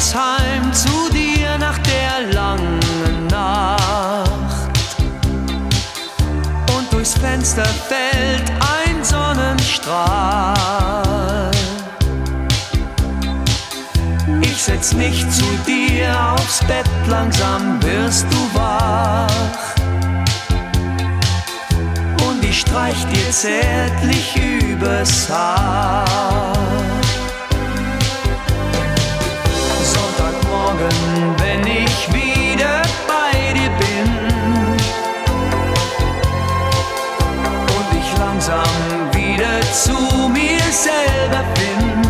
ins Heim zu dir nach der langen Nacht. Und durchs Fenster fällt ein Sonnenstrahl. Ich setz mich zu dir aufs Bett, langsam wirst du wach. Und ich streich dir zärtlich übers Haar.